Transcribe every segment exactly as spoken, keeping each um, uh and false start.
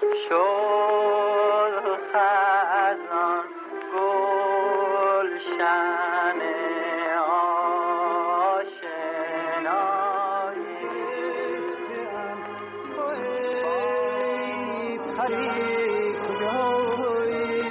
شد خزان گلشن آشنایی ای پری کجایی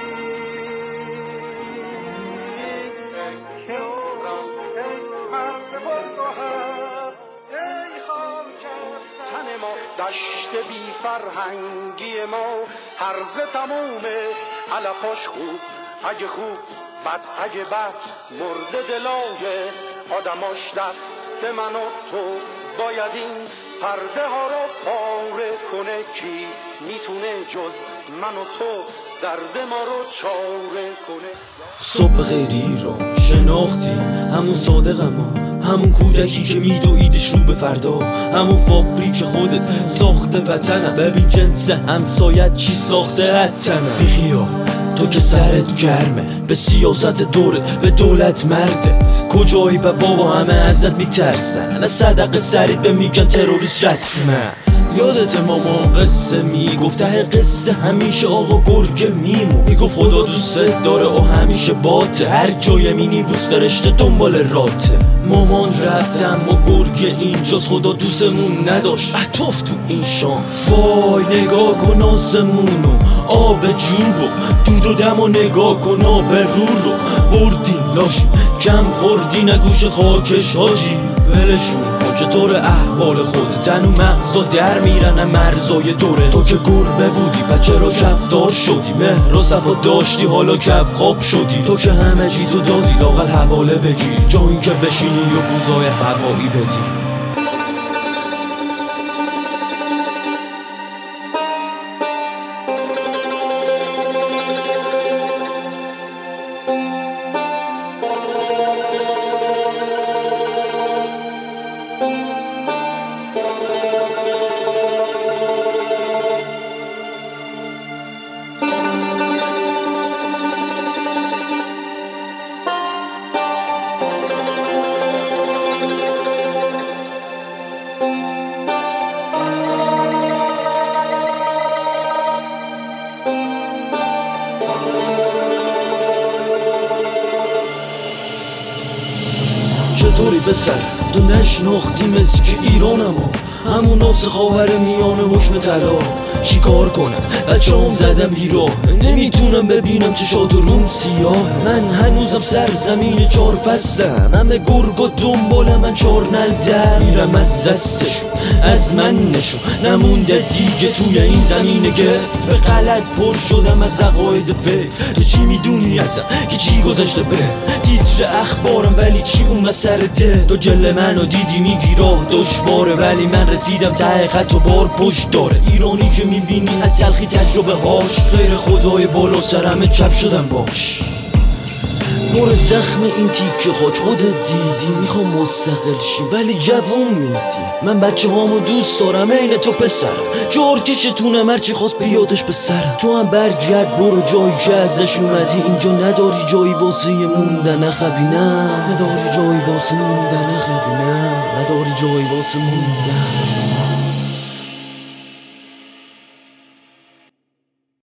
دشت بی فرهنگی ما هرزه تمومه علفاش خوب اگه خوب بد اگه بد مرده دلای آدماش دست من و تو باید این پرده ها رو پاره کنه کی میتونه جز من و تو درد ما رو چاره کنه صبح خیلی رو شناختی همون صادقم ها همون کودکی که میدویدش رو به فردا همون فابریک خودت ساخته وطنم ببین جنس همسایت چی ساخته حتنم بیخیا تو که سرت گرمه به سیاست دورت به دولت مردت کجایی و بابا همه ازت میترسن نه صدقه سرید به میگن تروریست رسمه یادت ماما قصه میگفت ته قصه همیشه آقا گرگه میمون میگفت خدا دوست داره و همیشه باته هر جای مینیبوس فرشته دنبال راته مامان رفتم و گرگه اینجاست خدا دوستمون نداشت عطف تو این شانس وای نگاه کن آسمونو آب جوبو دود و دم و نگاه کن آب رو رو بردین لاشی کم خوردی نگوش خاکش حاجی ولشون کن چطور احوال خود تن و مغزا در میرن مرزای دوره تو که گربه بودی بچه را کفدار شدی مهر و صفا داشتی حالا کف خواب شدی تو که همه جی تو دادی لاغل حواله بگیر جا این که بشینی و بوزای هوایی بدی چطوری پسر تو نشناختی مثل که ایرانم ها همون ناس خاور میانه حکم طلا چی کار کنم بچه هم زدم بیراه نمیتونم ببینم چشات روم سیاه من هنوزم سرزمین چار فصلم همه گرگ و دنبال من چار نل در میرم از دستشون از من نشون نمونده دیگه توی این زمین گرد به غلط پر شدم از عقاید فکر تو چی میدونی ازم که چی گذشته به تیتر اخبارم ولی چی اون مسر ده تو جل منو دیدی میگی راه دشواره ولی من رسیدم ته خط و بار پشت داره ایرانی که میبینی از تلخی تجربه هاش غیر خدای بالا سرمه چپ شدم باش پر زخم این تیکه خاک خودت دیدی میخوام مستقل شی ولی جوون میدی من بچه هامو دوست دارم این تو پسرم جارکشتونم هرچی خواست بیادش به سرم تو هم برگرد برو جایی که ازش اومدی اینجا نداری جایی واسه موندن نخوی نه نداری جایی واسه موندن نخوی نه نداری جایی واسه موندن